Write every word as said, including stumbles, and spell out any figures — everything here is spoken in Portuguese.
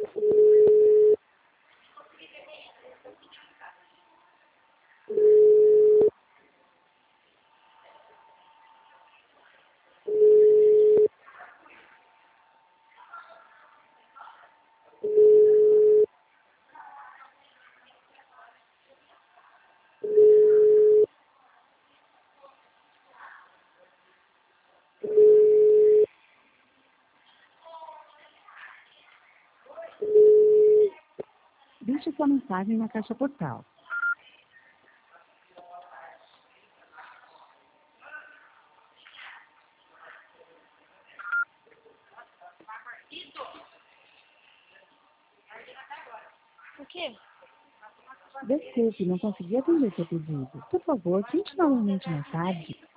Deixe sua mensagem na caixa postal. O quê? Desculpe, não consegui atender seu pedido. Por favor, tente novamente mais tarde.